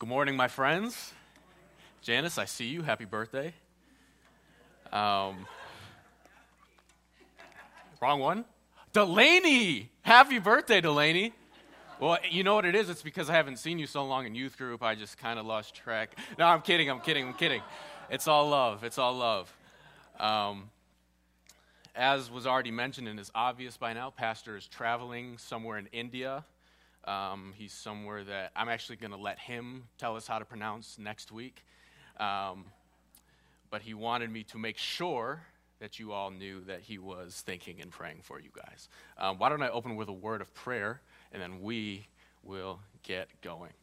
Good morning, my friends. Janice, I see you. Happy birthday. Wrong one. Delaney! Happy birthday, Delaney. Well, you know what it is? It's because I haven't seen you so long in youth group, I just kind of lost track. No, I'm kidding. It's all love. As was already mentioned and is obvious by now, Pastor is traveling somewhere in India. He's somewhere that I'm actually going to let him tell us how to pronounce next week. But he wanted me to make sure that you all knew that he was thinking and praying for you guys. Why don't I open with a word of prayer, and then we will get going.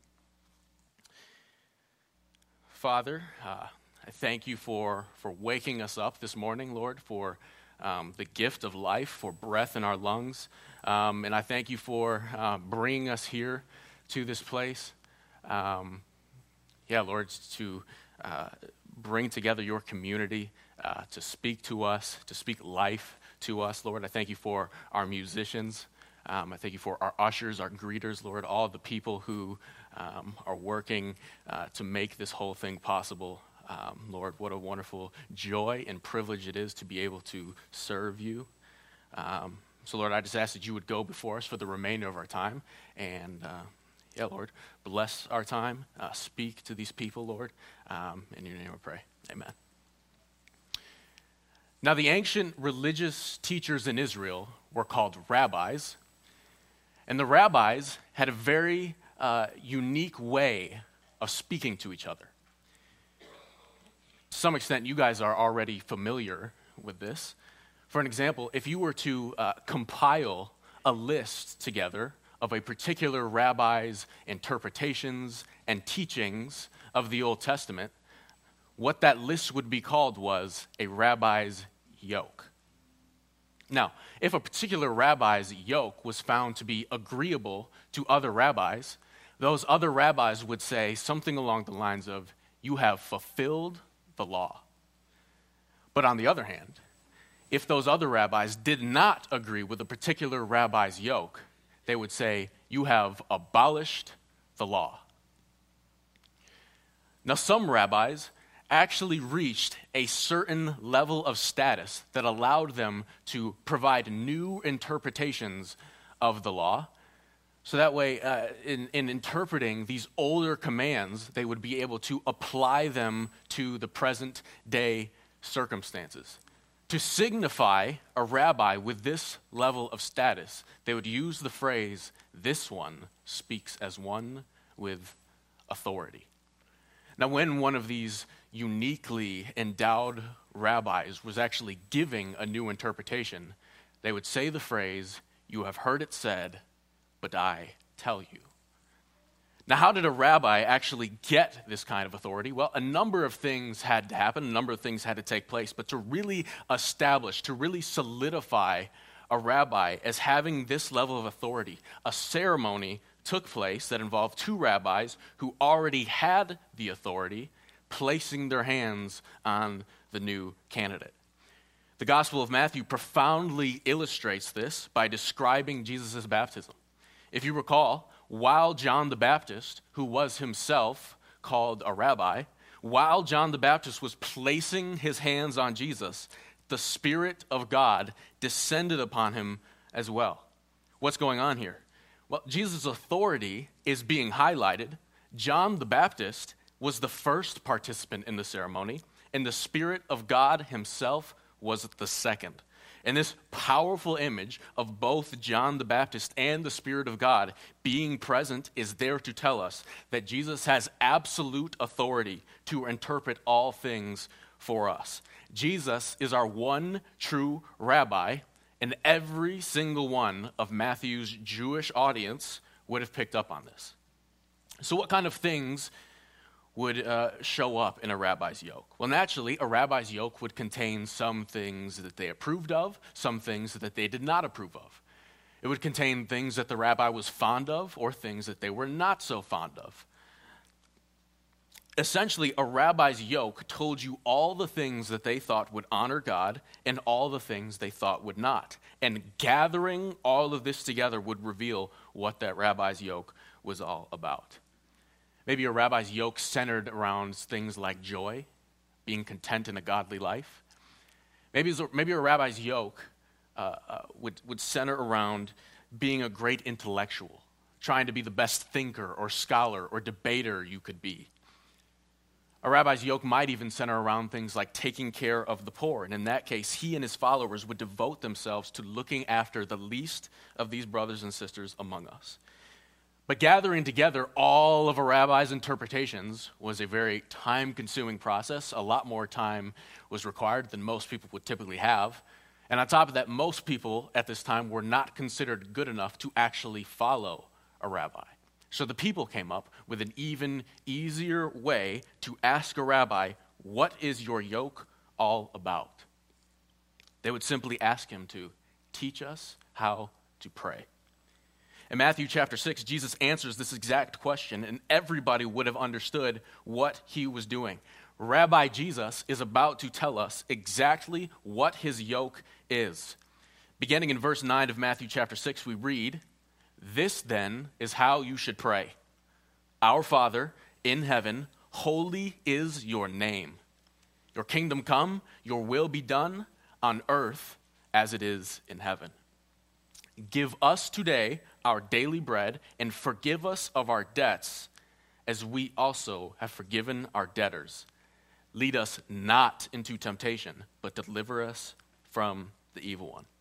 Father, I thank you for waking us up this morning, Lord, for the gift of life, for breath in our lungs. And I thank you for bringing us here to this place. Lord, to bring together your community, to speak to us, to speak life to us. Lord, I thank you for our musicians. I thank you for our ushers, our greeters, Lord, all the people who are working to make this whole thing possible. Lord, what a wonderful joy and privilege it is to be able to serve you. So, Lord, I just ask that you would go before us for the remainder of our time. And, Lord, bless our time. Speak to these people, Lord. In your name I pray. Amen. Now, the ancient religious teachers in Israel were called rabbis. And the rabbis had a very unique way of speaking to each other. To some extent, you guys are already familiar with this. For an example, if you were to compile a list together of a particular rabbi's interpretations and teachings of the Old Testament, what that list would be called was a rabbi's yoke. Now, if a particular rabbi's yoke was found to be agreeable to other rabbis, those other rabbis would say something along the lines of, "You have fulfilled the law." But on the other hand, if those other rabbis did not agree with a particular rabbi's yoke, they would say, "You have abolished the law." Now, some rabbis actually reached a certain level of status that allowed them to provide new interpretations of the law. So that way, in interpreting these older commands, they would be able to apply them to the present day circumstances. To signify a rabbi with this level of status, they would use the phrase, "This one speaks as one with authority." Now, when one of these uniquely endowed rabbis was actually giving a new interpretation, they would say the phrase, "You have heard it said, but I tell you." Now, how did a rabbi actually get this kind of authority? Well, a number of things had to happen, a number of things had to take place, but to really establish, to really solidify a rabbi as having this level of authority, a ceremony took place that involved two rabbis who already had the authority placing their hands on the new candidate. The Gospel of Matthew profoundly illustrates this by describing Jesus' baptism. If you recall, while John the Baptist, who was himself called a rabbi, while John the Baptist was placing his hands on Jesus, the Spirit of God descended upon him as well. What's going on here? Well, Jesus' authority is being highlighted. John the Baptist was the first participant in the ceremony, and the Spirit of God himself was the second. And this powerful image of both John the Baptist and the Spirit of God being present is there to tell us that Jesus has absolute authority to interpret all things for us. Jesus is our one true rabbi, and every single one of Matthew's Jewish audience would have picked up on this. So what kind of things would show up in a rabbi's yoke? Well, naturally, a rabbi's yoke would contain some things that they approved of, some things that they did not approve of. It would contain things that the rabbi was fond of or things that they were not so fond of. Essentially, a rabbi's yoke told you all the things that they thought would honor God and all the things they thought would not. And gathering all of this together would reveal what that rabbi's yoke was all about. Maybe a rabbi's yoke centered around things like joy, being content in a godly life. Maybe a rabbi's yoke would center around being a great intellectual, trying to be the best thinker or scholar or debater you could be. A rabbi's yoke might even center around things like taking care of the poor. And in that case, he and his followers would devote themselves to looking after the least of these brothers and sisters among us. But gathering together all of a rabbi's interpretations was a very time-consuming process. A lot more time was required than most people would typically have. And on top of that, most people at this time were not considered good enough to actually follow a rabbi. So the people came up with an even easier way to ask a rabbi, "What is your yoke all about?" They would simply ask him to teach us how to pray. In Matthew chapter 6, Jesus answers this exact question, and everybody would have understood what he was doing. Rabbi Jesus is about to tell us exactly what his yoke is. Beginning in verse 9 of Matthew chapter 6, we read, "This then is how you should pray. Our Father in heaven, holy is your name. Your kingdom come, your will be done on earth as it is in heaven. Give us today our daily bread, and forgive us of our debts as we also have forgiven our debtors. Lead us not into temptation, but deliver us from the evil one."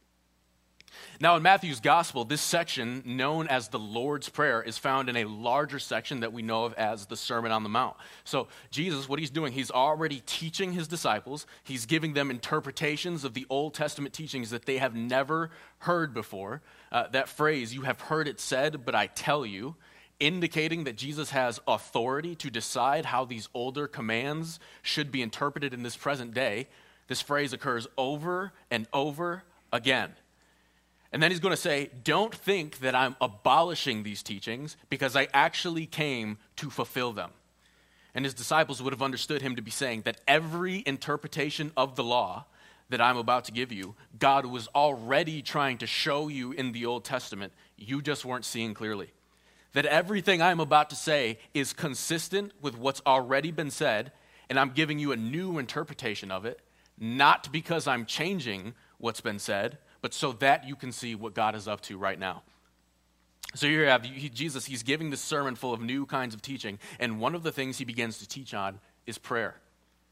Now, in Matthew's gospel, this section, known as the Lord's Prayer, is found in a larger section that we know of as the Sermon on the Mount. So Jesus, what he's doing, he's already teaching his disciples. He's giving them interpretations of the Old Testament teachings that they have never heard before. That phrase, "You have heard it said, but I tell you," indicating that Jesus has authority to decide how these older commands should be interpreted in this present day. This phrase occurs over and over again. And then he's going to say, "Don't think that I'm abolishing these teachings, because I actually came to fulfill them." And his disciples would have understood him to be saying that every interpretation of the law that I'm about to give you, God was already trying to show you in the Old Testament. You just weren't seeing clearly. That everything I'm about to say is consistent with what's already been said, and I'm giving you a new interpretation of it, not because I'm changing what's been said, but so that you can see what God is up to right now. So here you have Jesus, he's giving this sermon full of new kinds of teaching, and one of the things he begins to teach on is prayer.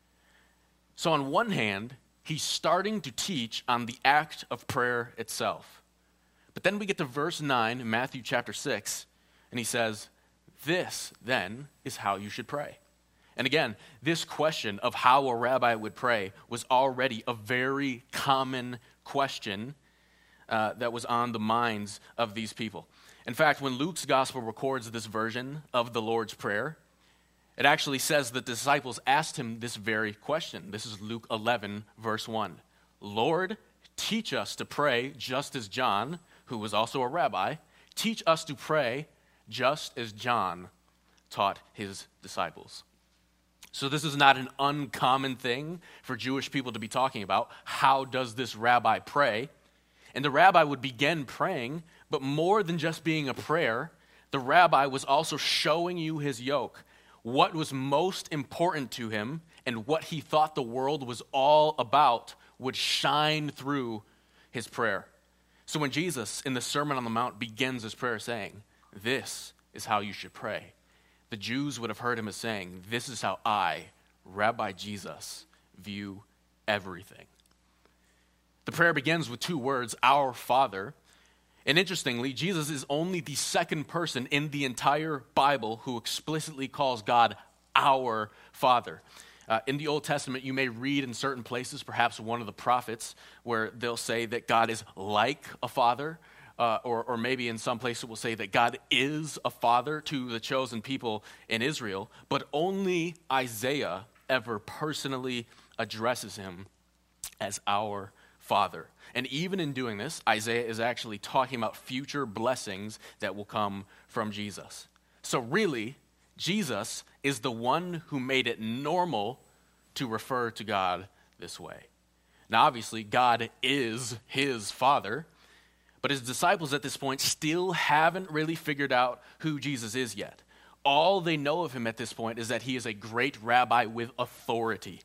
So on one hand, he's starting to teach on the act of prayer itself. But then we get to verse 9 in Matthew chapter 6, and he says, "This, then, is how you should pray." And again, this question of how a rabbi would pray was already a very common question that was on the minds of these people. In fact, when Luke's gospel records this version of the Lord's Prayer, it actually says that the disciples asked him this very question. This is Luke 11, verse 1. "Lord, teach us to pray just as John, who was also a rabbi, teach us to pray just as John taught his disciples." So this is not an uncommon thing for Jewish people to be talking about. How does this rabbi pray? And the rabbi would begin praying, but more than just being a prayer, the rabbi was also showing you his yoke, what was most important to him, and what he thought the world was all about would shine through his prayer. So when Jesus, in the Sermon on the Mount, begins his prayer saying, "This is how you should pray," the Jews would have heard him as saying, "This is how I, Rabbi Jesus, view everything." The prayer begins with two words, "Our Father." And interestingly, Jesus is only the second person in the entire Bible who explicitly calls God our Father. In the Old Testament, you may read in certain places, perhaps one of the prophets, where they'll say that God is like a father, or maybe in some places it will say that God is a father to the chosen people in Israel, but only Isaiah ever personally addresses him as our Father. And even in doing this, Isaiah is actually talking about future blessings that will come from Jesus. So really, Jesus is the one who made it normal to refer to God this way. Now obviously, God is his Father, but his disciples at this point still haven't really figured out who Jesus is yet. all they know of him at this point is that he is a great rabbi with authority.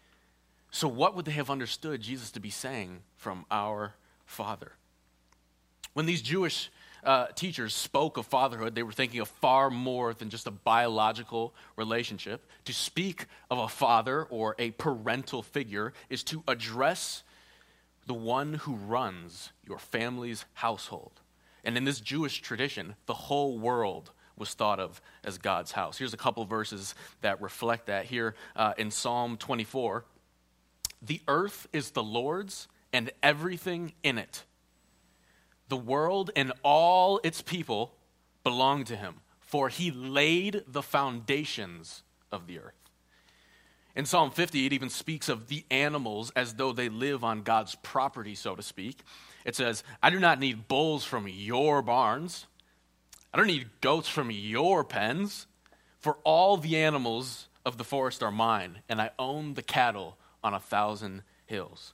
So what would they have understood Jesus to be saying from our Father? When these Jewish teachers spoke of fatherhood, they were thinking of far more than just a biological relationship. To speak of a father or a parental figure is to address the one who runs your family's household. And in this Jewish tradition, the whole world was thought of as God's house. Here's a couple verses that reflect that. Here in Psalm 24, the earth is the Lord's and everything in it. The world and all its people belong to him, for he laid the foundations of the earth. In Psalm 50, it even speaks of the animals as though they live on God's property, so to speak. It says, I do not need bulls from your barns. I don't need goats from your pens. For all the animals of the forest are mine, and I own the cattle on 1,000 hills.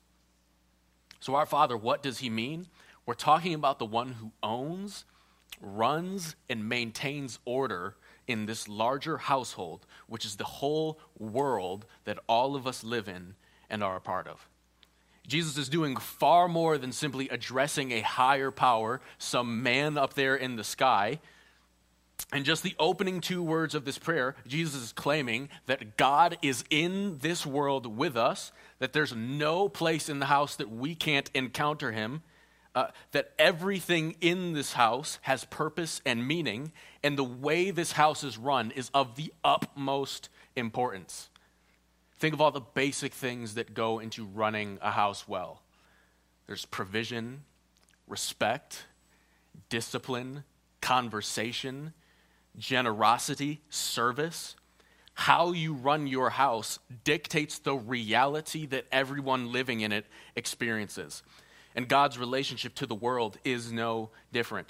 So our Father, what does he mean? We're talking about the one who owns, runs, and maintains order in this larger household, which is the whole world that all of us live in and are a part of. Jesus is doing far more than simply addressing a higher power, some man up there in the sky. And just the opening two words of this prayer, Jesus is claiming that God is in this world with us, that there's no place in the house that we can't encounter him, that everything in this house has purpose and meaning, and the way this house is run is of the utmost importance. Think of all the basic things that go into running a house well. There's provision, respect, discipline, conversation, generosity, service. How you run your house dictates the reality that everyone living in it experiences. And God's relationship to the world is no different.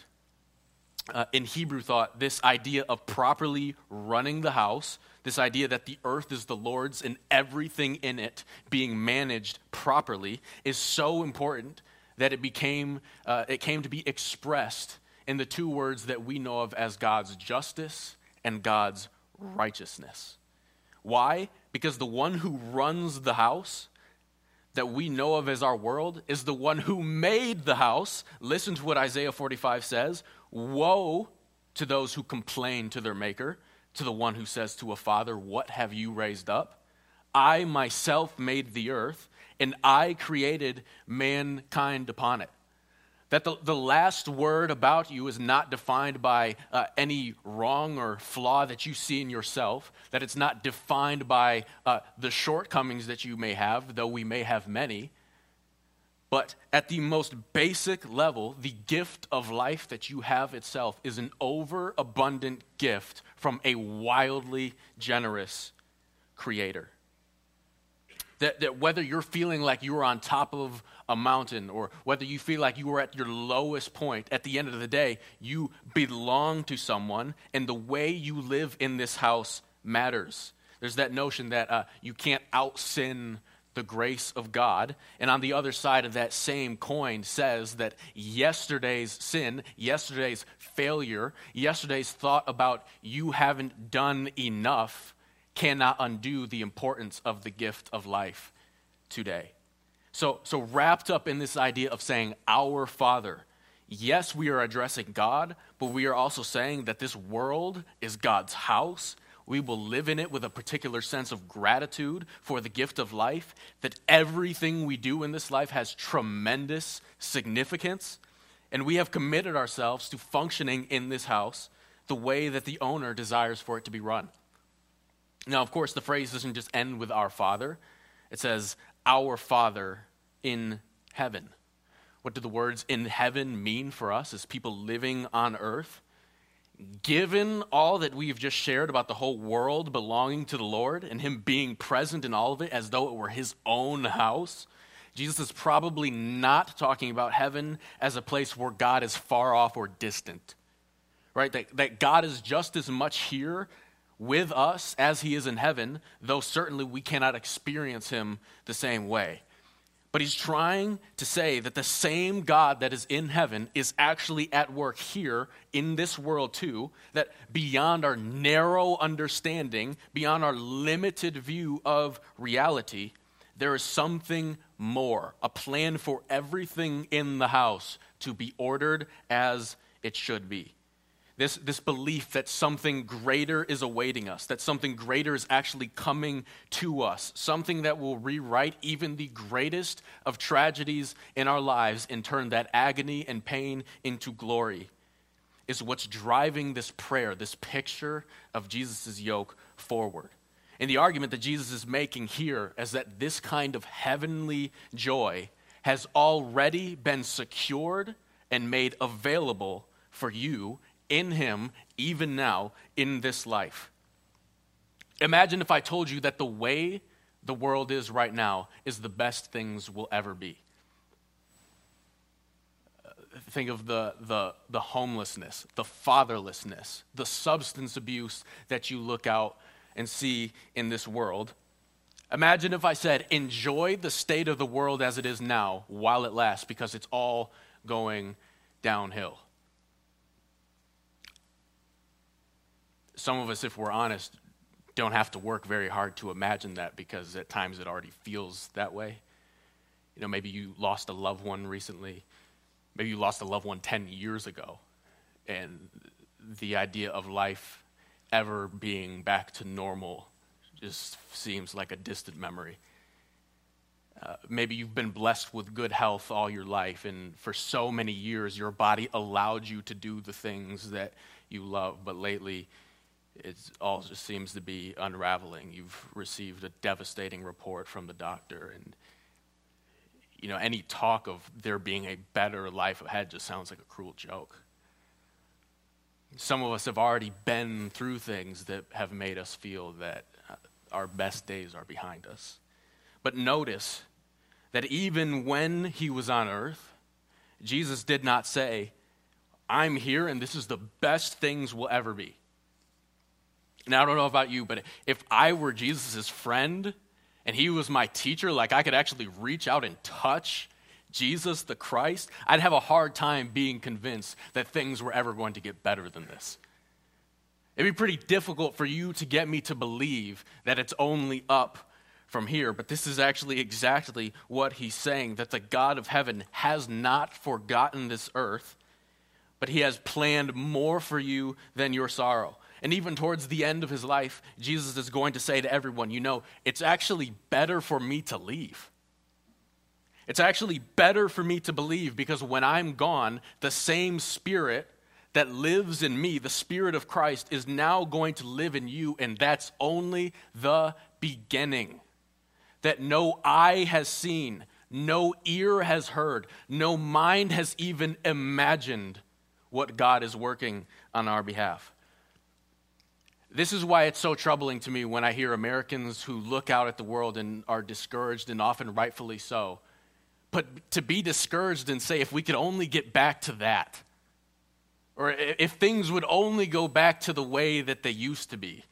In Hebrew thought, this idea of properly running the house, this idea that the earth is the Lord's and everything in it being managed properly, is so important that it came to be expressed in the two words that we know of as God's justice and God's righteousness. Why? Because the one who runs the house that we know of as our world is the one who made the house. Listen to what Isaiah 45 says. Woe to those who complain to their maker, to the one who says to a father, what have you raised up? I myself made the earth, and I created mankind upon it. That the last word about you is not defined by any wrong or flaw that you see in yourself, that it's not defined by the shortcomings that you may have, though we may have many. But at the most basic level, the gift of life that you have itself is an overabundant gift from a wildly generous Creator. That whether you're feeling like you are on top of a mountain or whether you feel like you are at your lowest point, at the end of the day, you belong to someone, and the way you live in this house matters. There's that notion that you can't out-sin the grace of God, and on the other side of that same coin says that yesterday's sin, yesterday's failure, yesterday's thought about you haven't done enough cannot undo the importance of the gift of life today. So wrapped up in this idea of saying our Father, yes, we are addressing God, but we are also saying that this world is God's house. We will live in it with a particular sense of gratitude for the gift of life, that everything we do in this life has tremendous significance, and we have committed ourselves to functioning in this house the way that the owner desires for it to be run. Now, of course, the phrase doesn't just end with our Father. It says, our Father in heaven. What do the words in heaven mean for us as people living on earth? Given all that we've just shared about the whole world belonging to the Lord and him being present in all of it as though it were his own house, Jesus is probably not talking about heaven as a place where God is far off or distant, right? That God is just as much here with us as he is in heaven, though certainly we cannot experience him the same way. But he's trying to say that the same God that is in heaven is actually at work here in this world too, that beyond our narrow understanding, beyond our limited view of reality, there is something more, a plan for everything in the house to be ordered as it should be. This belief that something greater is awaiting us, that something greater is actually coming to us, something that will rewrite even the greatest of tragedies in our lives and turn that agony and pain into glory, is what's driving this prayer, this picture of Jesus' yoke forward. And the argument that Jesus is making here is that this kind of heavenly joy has already been secured and made available for you in him, even now, in this life. Imagine if I told you that the way the world is right now is the best things will ever be. Think of the homelessness, the fatherlessness, the substance abuse that you look out and see in this world. Imagine if I said, enjoy the state of the world as it is now while it lasts, because it's all going downhill. Some of us, if we're honest, don't have to work very hard to imagine that, because at times it already feels that way. You know, maybe you lost a loved one recently. Maybe you lost a loved one 10 years ago. And the idea of life ever being back to normal just seems like a distant memory. Maybe you've been blessed with good health all your life, and for so many years your body allowed you to do the things that you love, but lately it all just seems to be unraveling. You've received a devastating report from the doctor, and you know, any talk of there being a better life ahead just sounds like a cruel joke. Some of us have already been through things that have made us feel that our best days are behind us. But notice that even when he was on earth, Jesus did not say, I'm here and this is the best things will ever be. Now, I don't know about you, but if I were Jesus' friend and he was my teacher, like I could actually reach out and touch Jesus the Christ, I'd have a hard time being convinced that things were ever going to get better than this. It'd be pretty difficult for you to get me to believe that it's only up from here, but this is actually exactly what he's saying, that the God of heaven has not forgotten this earth, but he has planned more for you than your sorrow. And even towards the end of his life, Jesus is going to say to everyone, you know, it's actually better for me to leave. It's actually better for me to believe, because when I'm gone, the same Spirit that lives in me, the Spirit of Christ, is now going to live in you, and that's only the beginning. That no eye has seen, no ear has heard, no mind has even imagined what God is working on our behalf. This is why it's so troubling to me when I hear Americans who look out at the world and are discouraged, and often rightfully so. But to be discouraged and say, if we could only get back to that, or if things would only go back to the way that they used to be.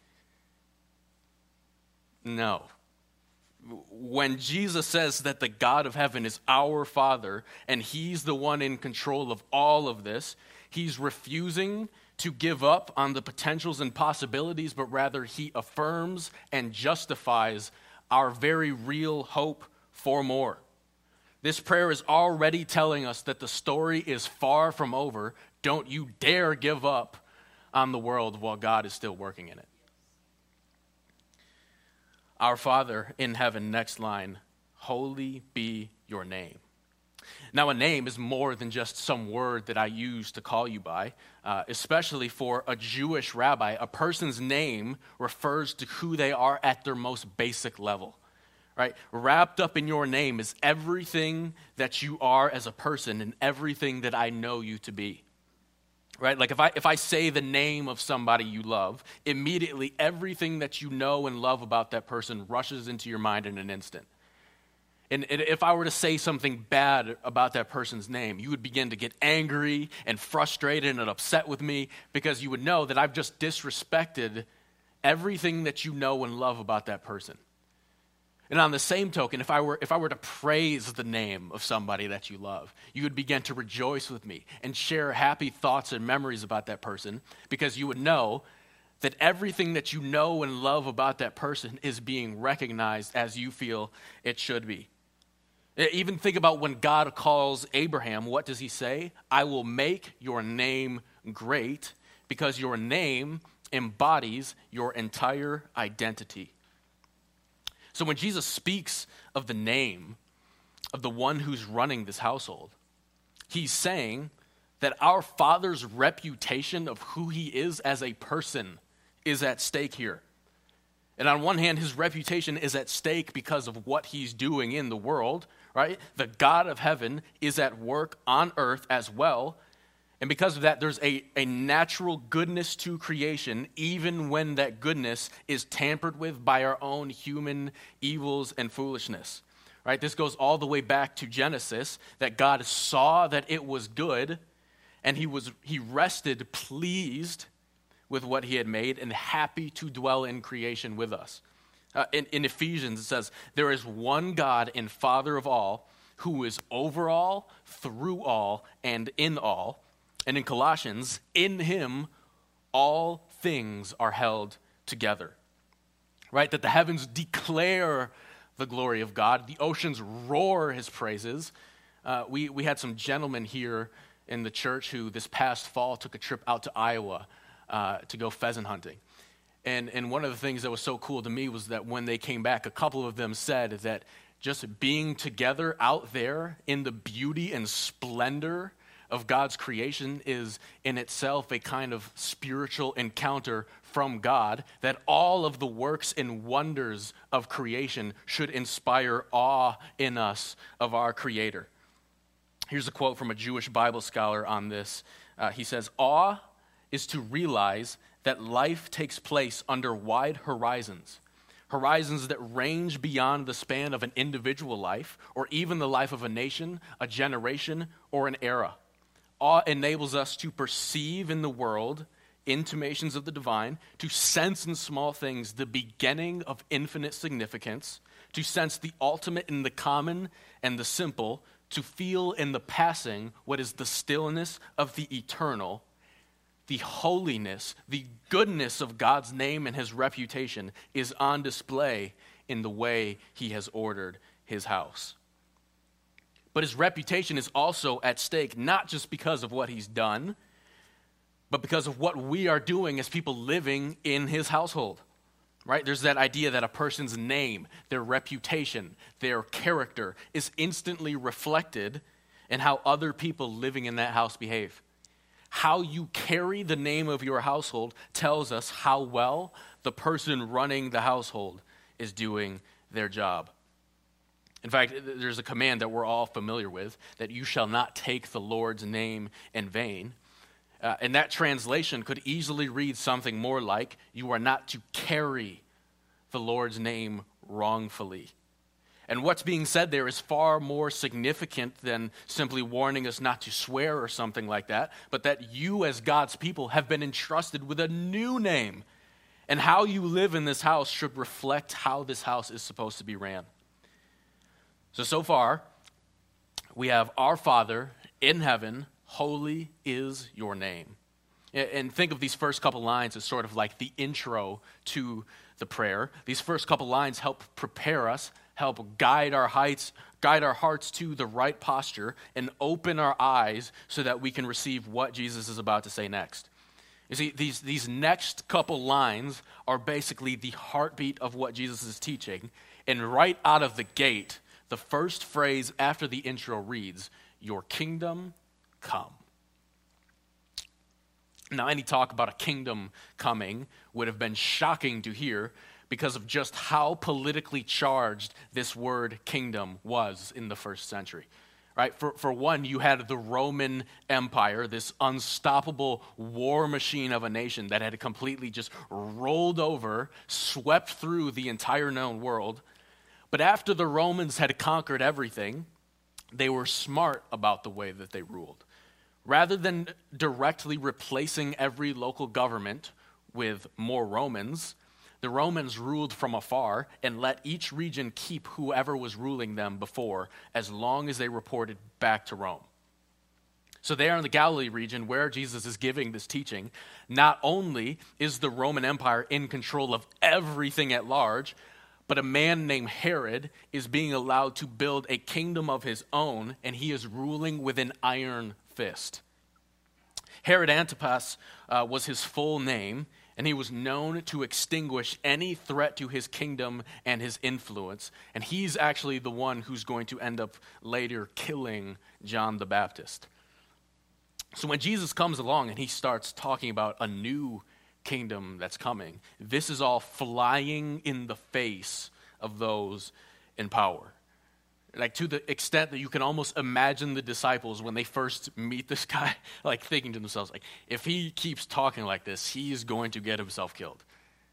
No. When Jesus says that the God of heaven is our Father and he's the one in control of all of this, he's refusing to give up on the potentials and possibilities, but rather he affirms and justifies our very real hope for more. This prayer is already telling us that the story is far from over. Don't you dare give up on the world while God is still working in it. Our Father in heaven, next line, holy be your name. Now, a name is more than just some word that I use to call you by, especially for a Jewish rabbi. A person's name refers to who they are at their most basic level, right? Wrapped up in your name is everything that you are as a person and everything that I know you to be, right? Like if I say the name of somebody you love, immediately everything that you know and love about that person rushes into your mind in an instant. And if I were to say something bad about that person's name, you would begin to get angry and frustrated and upset with me, because you would know that I've just disrespected everything that you know and love about that person. And on the same token, if I were to praise the name of somebody that you love, you would begin to rejoice with me and share happy thoughts and memories about that person, because you would know that everything that you know and love about that person is being recognized as you feel it should be. Even think about when God calls Abraham, what does he say? I will make your name great, because your name embodies your entire identity. So when Jesus speaks of the name of the one who's running this household, he's saying that our Father's reputation of who he is as a person is at stake here. And on one hand, his reputation is at stake because of what he's doing in the world, right? The God of heaven is at work on earth as well. And because of that, there's a natural goodness to creation, even when that goodness is tampered with by our own human evils and foolishness, right? This goes all the way back to Genesis, that God saw that it was good, and he rested pleased with what he had made and happy to dwell in creation with us. In Ephesians, it says, there is one God and Father of all, who is over all, through all, and in all. And in Colossians, in him all things are held together. Right? That the heavens declare the glory of God. The oceans roar his praises. We had some gentlemen here in the church who this past fall took a trip out to Iowa to go pheasant hunting. And one of the things that was so cool to me was that when they came back, a couple of them said that just being together out there in the beauty and splendor of God's creation is in itself a kind of spiritual encounter from God, that all of the works and wonders of creation should inspire awe in us of our Creator. Here's a quote from a Jewish Bible scholar on this. He says, awe is to realize that life takes place under wide horizons that range beyond the span of an individual life, or even the life of a nation, a generation, or an era. Awe enables us to perceive in the world intimations of the divine, to sense in small things the beginning of infinite significance, to sense the ultimate in the common and the simple, to feel in the passing what is the stillness of the eternal. The holiness, the goodness of God's name and his reputation is on display in the way he has ordered his house. But his reputation is also at stake, not just because of what he's done, but because of what we are doing as people living in his household, right? There's that idea that a person's name, their reputation, their character is instantly reflected in how other people living in that house behave. How you carry the name of your household tells us how well the person running the household is doing their job. In fact, there's a command that we're all familiar with, that you shall not take the Lord's name in vain. And that translation could easily read something more like, you are not to carry the Lord's name wrongfully. And what's being said there is far more significant than simply warning us not to swear or something like that, but that you as God's people have been entrusted with a new name. And how you live in this house should reflect how this house is supposed to be ran. So far, we have our Father in heaven, holy is your name. And think of these first couple lines as sort of like the intro to the prayer. These first couple lines help prepare us, help guide our hearts to the right posture, and open our eyes so that we can receive what Jesus is about to say next. You see, these next couple lines are basically the heartbeat of what Jesus is teaching. And right out of the gate, the first phrase after the intro reads, your kingdom come. Now, any talk about a kingdom coming would have been shocking to hear because of just how politically charged this word kingdom was in the first century. Right? For one, you had the Roman Empire, this unstoppable war machine of a nation that had completely just rolled over, swept through the entire known world. But after the Romans had conquered everything, they were smart about the way that they ruled. Rather than directly replacing every local government with more Romans, The Romans ruled from afar and let each region keep whoever was ruling them before, as long as they reported back to Rome. So there in the Galilee region where Jesus is giving this teaching, not only is the Roman Empire in control of everything at large, but a man named Herod is being allowed to build a kingdom of his own, and he is ruling with an iron fist. Herod Antipas was his full name, and he was known to extinguish any threat to his kingdom and his influence. And he's actually the one who's going to end up later killing John the Baptist. So when Jesus comes along and he starts talking about a new kingdom that's coming, this is all flying in the face of those in power. Like, to the extent that you can almost imagine the disciples when they first meet this guy, like thinking to themselves, like, if he keeps talking like this, he's going to get himself killed.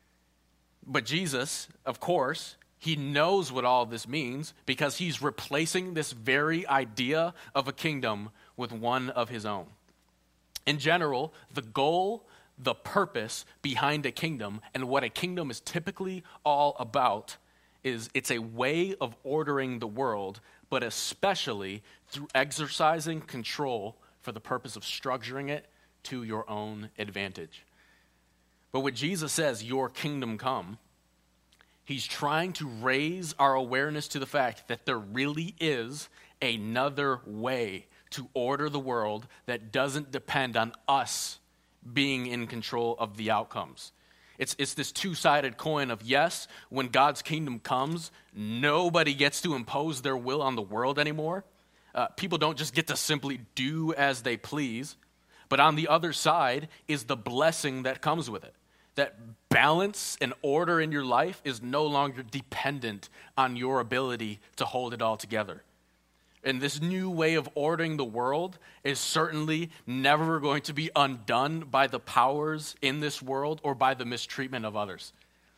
But Jesus, of course, he knows what all this means because he's replacing this very idea of a kingdom with one of his own. In general, the goal, the purpose behind a kingdom, and what a kingdom is typically all about is it's a way of ordering the world, but especially through exercising control for the purpose of structuring it to your own advantage. But when Jesus says, your kingdom come, he's trying to raise our awareness to the fact that there really is another way to order the world that doesn't depend on us being in control of the outcomes. It's this two-sided coin of, yes, when God's kingdom comes, nobody gets to impose their will on the world anymore. People don't just get to simply do as they please. But on the other side is the blessing that comes with it. That balance and order in your life is no longer dependent on your ability to hold it all together. And this new way of ordering the world is certainly never going to be undone by the powers in this world or by the mistreatment of others.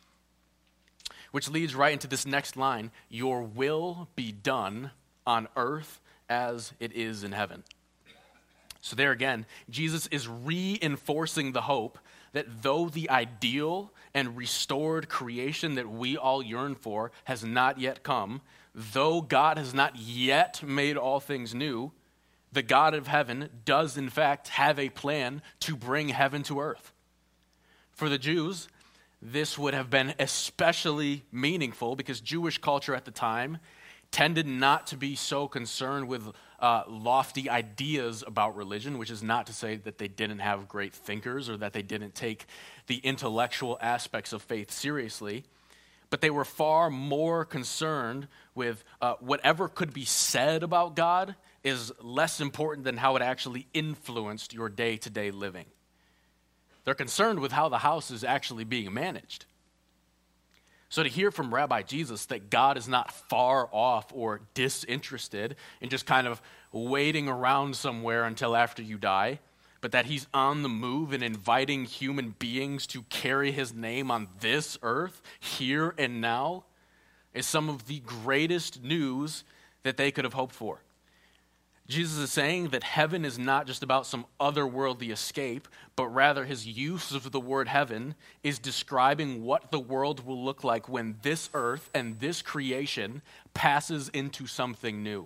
Which leads right into this next line, your will be done on earth as it is in heaven. So there again, Jesus is reinforcing the hope that though the ideal and restored creation that we all yearn for has not yet come, though God has not yet made all things new, the God of heaven does in fact have a plan to bring heaven to earth. For the Jews, this would have been especially meaningful because Jewish culture at the time tended not to be so concerned with lofty ideas about religion, which is not to say that they didn't have great thinkers or that they didn't take the intellectual aspects of faith seriously. But they were far more concerned with whatever could be said about God is less important than how it actually influenced your day-to-day living. They're concerned with how the house is actually being managed. So to hear from Rabbi Jesus that God is not far off or disinterested in just kind of waiting around somewhere until after you die, but that he's on the move and inviting human beings to carry his name on this earth, here and now, is some of the greatest news that they could have hoped for. Jesus is saying that heaven is not just about some otherworldly escape, but rather his use of the word heaven is describing what the world will look like when this earth and this creation passes into something new.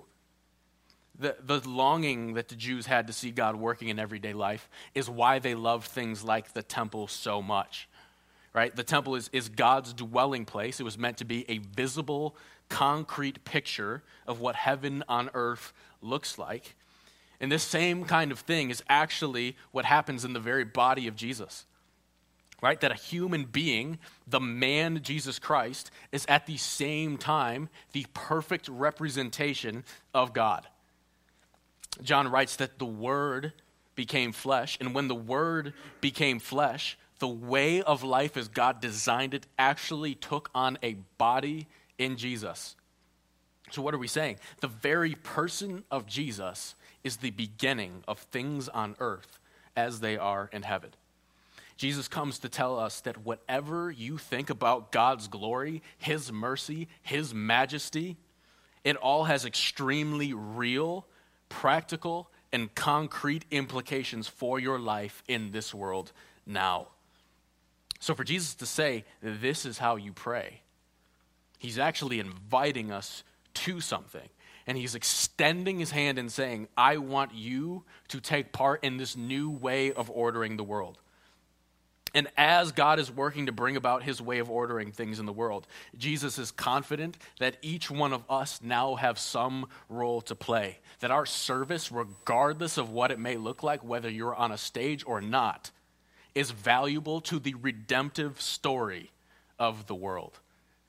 The longing that the Jews had to see God working in everyday life is why they loved things like the temple so much, right? The temple is God's dwelling place. It was meant to be a visible, concrete picture of what heaven on earth looks like. And this same kind of thing is actually what happens in the very body of Jesus, right? That a human being, the man Jesus Christ, is at the same time the perfect representation of God. John writes that the Word became flesh, and when the Word became flesh, the way of life as God designed it actually took on a body in Jesus. So what are we saying? The very person of Jesus is the beginning of things on earth as they are in heaven. Jesus comes to tell us that whatever you think about God's glory, his mercy, his majesty, it all has extremely real, practical, and concrete implications for your life in this world now. So for Jesus to say, this is how you pray, he's actually inviting us to something. And he's extending his hand and saying, I want you to take part in this new way of ordering the world. And as God is working to bring about his way of ordering things in the world, Jesus is confident that each one of us now have some role to play. That our service, regardless of what it may look like, whether you're on a stage or not, is valuable to the redemptive story of the world.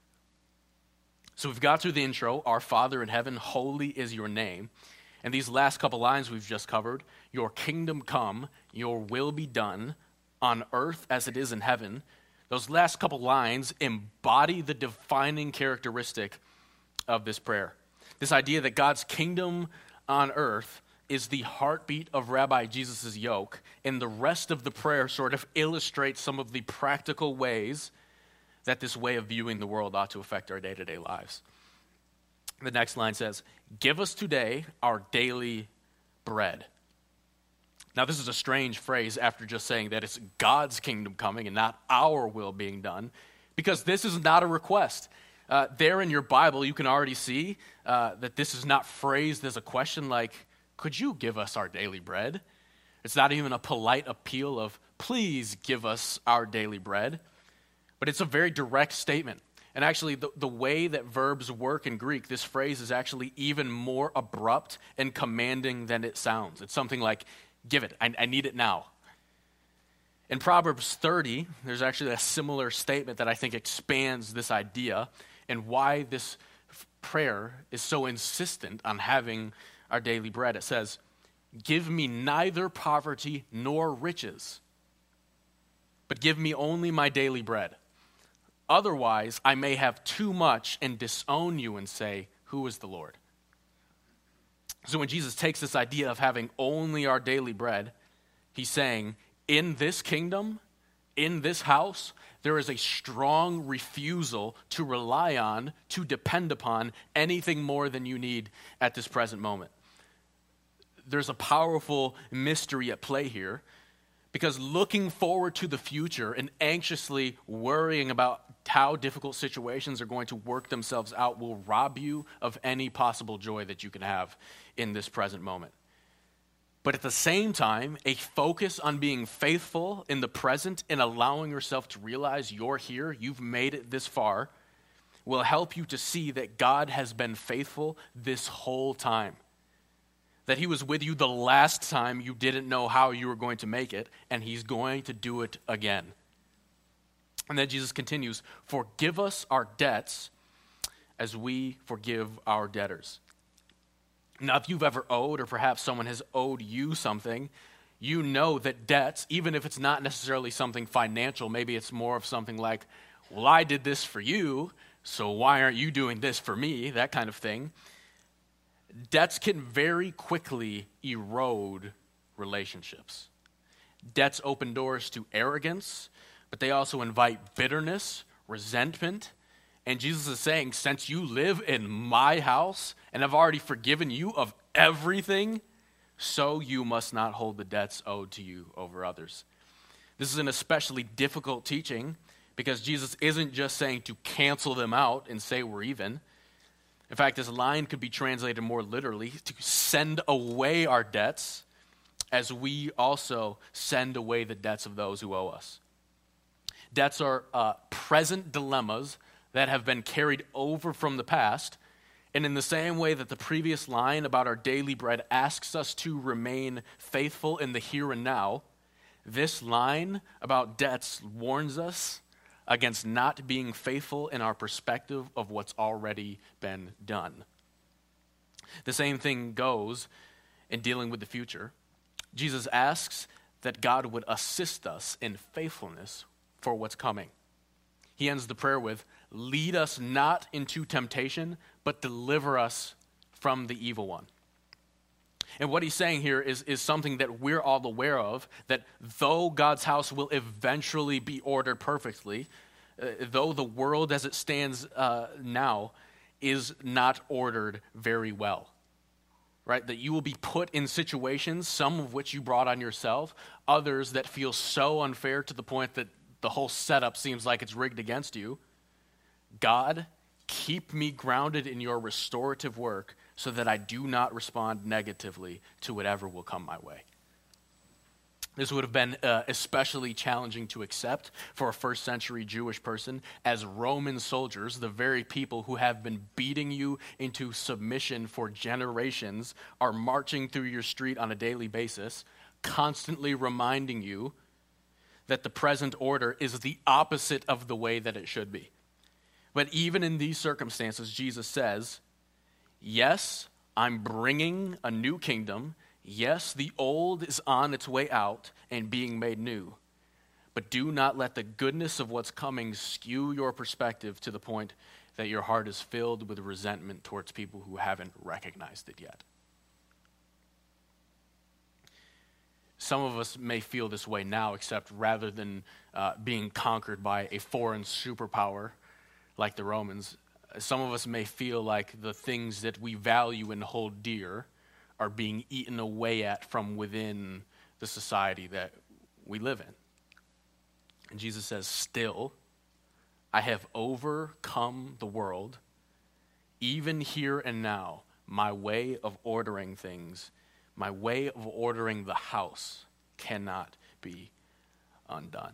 So we've got through the intro, our Father in heaven, holy is your name. And these last couple lines we've just covered, your kingdom come, your will be done, on earth as it is in heaven. Those last couple lines embody the defining characteristic of this prayer. This idea that God's kingdom on earth is the heartbeat of Rabbi Jesus' yoke, and the rest of the prayer sort of illustrates some of the practical ways that this way of viewing the world ought to affect our day-to-day lives. The next line says, give us today our daily bread. Now, this is a strange phrase after just saying that it's God's kingdom coming and not our will being done, because this is not a request. There in your Bible, you can already see that this is not phrased as a question like, could you give us our daily bread? It's not even a polite appeal of, please give us our daily bread. But it's a very direct statement. And actually, the way that verbs work in Greek, this phrase is actually even more abrupt and commanding than it sounds. It's something like, give it, I need it now. In Proverbs 30, there's actually a similar statement that I think expands this idea and why this prayer is so insistent on having our daily bread. It says, give me neither poverty nor riches, but give me only my daily bread. Otherwise, I may have too much and disown you and say, who is the Lord? So when Jesus takes this idea of having only our daily bread, he's saying, in this kingdom, in this house, there is a strong refusal to rely on, to depend upon anything more than you need at this present moment. There's a powerful mystery at play here, because looking forward to the future and anxiously worrying about how difficult situations are going to work themselves out will rob you of any possible joy that you can have in this present moment. But at the same time, a focus on being faithful in the present and allowing yourself to realize you're here, you've made it this far, will help you to see that God has been faithful this whole time. That he was with you the last time you didn't know how you were going to make it, and he's going to do it again. And then Jesus continues, forgive us our debts as we forgive our debtors. Now, if you've ever owed, or perhaps someone has owed you something, you know that debts, even if it's not necessarily something financial, maybe it's more of something like, well, I did this for you, so why aren't you doing this for me? That kind of thing. Debts can very quickly erode relationships. Debts open doors to arrogance, but they also invite bitterness, resentment. And Jesus is saying, since you live in my house and I've already forgiven you of everything, so you must not hold the debts owed to you over others. This is an especially difficult teaching because Jesus isn't just saying to cancel them out and say we're even. In fact, this line could be translated more literally to send away our debts as we also send away the debts of those who owe us. Debts are present dilemmas that have been carried over from the past, and in the same way that the previous line about our daily bread asks us to remain faithful in the here and now, this line about debts warns us against not being faithful in our perspective of what's already been done. The same thing goes in dealing with the future. Jesus asks that God would assist us in faithfulness for what's coming. He ends the prayer with, lead us not into temptation, but deliver us from the evil one. And what he's saying here is something that we're all aware of, that though God's house will eventually be ordered perfectly, though the world as it stands now is not ordered very well, right? That you will be put in situations, some of which you brought on yourself, others that feel so unfair to the point that the whole setup seems like it's rigged against you. God, keep me grounded in your restorative work so that I do not respond negatively to whatever will come my way. This would have been especially challenging to accept for a first century Jewish person, as Roman soldiers, the very people who have been beating you into submission for generations, are marching through your street on a daily basis, constantly reminding you that the present order is the opposite of the way that it should be. But even in these circumstances, Jesus says, yes, I'm bringing a new kingdom. Yes, the old is on its way out and being made new. But do not let the goodness of what's coming skew your perspective to the point that your heart is filled with resentment towards people who haven't recognized it yet. Some of us may feel this way now, except rather than being conquered by a foreign superpower like the Romans, some of us may feel like the things that we value and hold dear are being eaten away at from within the society that we live in. And Jesus says, still, I have overcome the world. Even here and now, my way of ordering things, my way of ordering the house cannot be undone.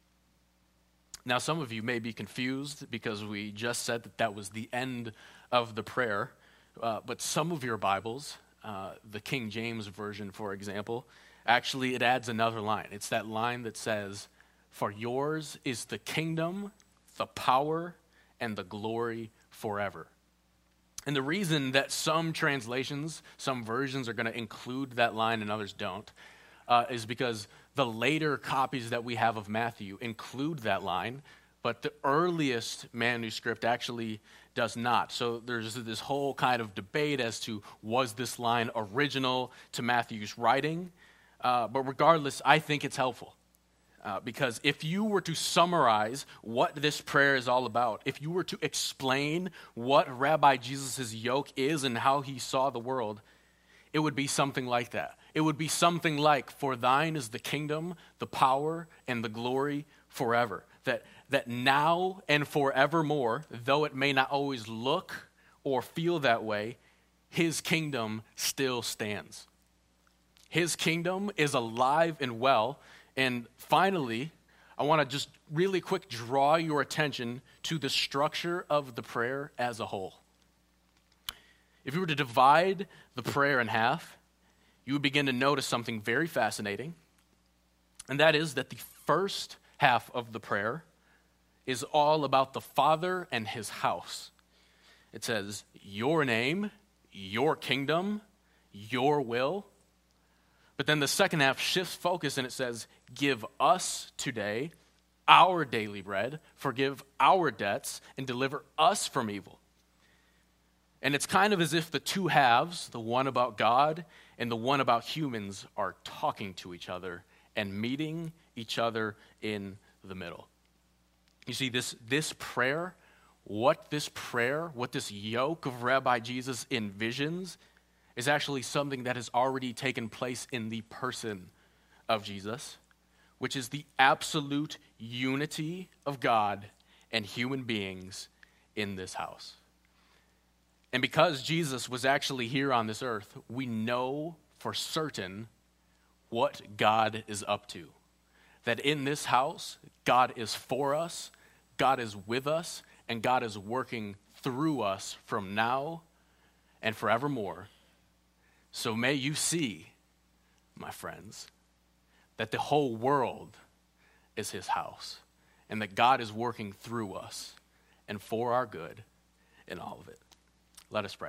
Now, some of you may be confused because we just said that that was the end of the prayer, but some of your Bibles, the King James Version, for example, actually it adds another line. It's that line that says, for yours is the kingdom, the power, and the glory forever. And the reason that some translations, some versions are going to include that line and others don't, is because the later copies that we have of Matthew include that line, but the earliest manuscript actually does not. So there's this whole kind of debate as to, was this line original to Matthew's writing? But regardless, I think it's helpful. Because if you were to summarize what this prayer is all about, if you were to explain what Rabbi Jesus' yoke is and how he saw the world, it would be something like that. It would be something like, for thine is the kingdom, the power, and the glory forever. That now and forevermore, though it may not always look or feel that way, his kingdom still stands. His kingdom is alive and well. And finally, I want to just really quick draw your attention to the structure of the prayer as a whole. If you were to divide the prayer in half, you would begin to notice something very fascinating, and that is that the first half of the prayer is all about the Father and his house. It says, your name, your kingdom, your will. But then the second half shifts focus and it says, give us today our daily bread, forgive our debts, and deliver us from evil. And it's kind of as if the two halves, the one about God and the one about humans, are talking to each other and meeting each other in the middle. You see, this prayer, what this yoke of Rabbi Jesus envisions, is actually something that has already taken place in the person of Jesus, which is the absolute unity of God and human beings in this house. And because Jesus was actually here on this earth, we know for certain what God is up to. That in this house, God is for us, God is with us, and God is working through us from now and forevermore. So may you see, my friends, that the whole world is his house, and that God is working through us and for our good in all of it. Let us pray.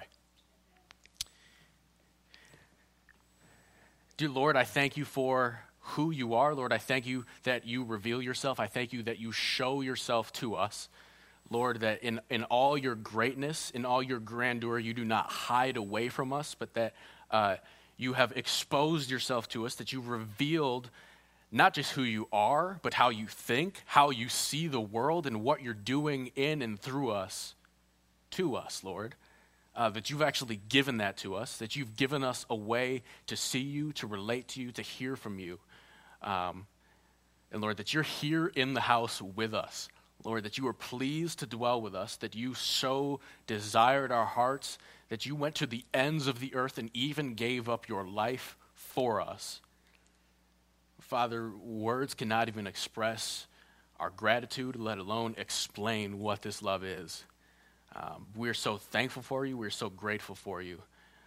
Dear Lord, I thank you for who you are. Lord, I thank you that you reveal yourself. I thank you that you show yourself to us. Lord, that in all your greatness, in all your grandeur, you do not hide away from us, but that you have exposed yourself to us, that you revealed not just who you are, but how you think, how you see the world, and what you're doing in and through us, to us, Lord. That you've actually given that to us, that you've given us a way to see you, to relate to you, to hear from you. And Lord, that you're here in the house with us. Lord, that you are pleased to dwell with us, that you so desired our hearts, that you went to the ends of the earth and even gave up your life for us. Father, words cannot even express our gratitude, let alone explain what this love is. We're so thankful for you. We're so grateful for you.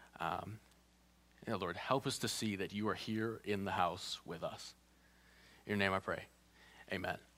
Lord, help us to see that you are here in the house with us. In your name I pray. Amen.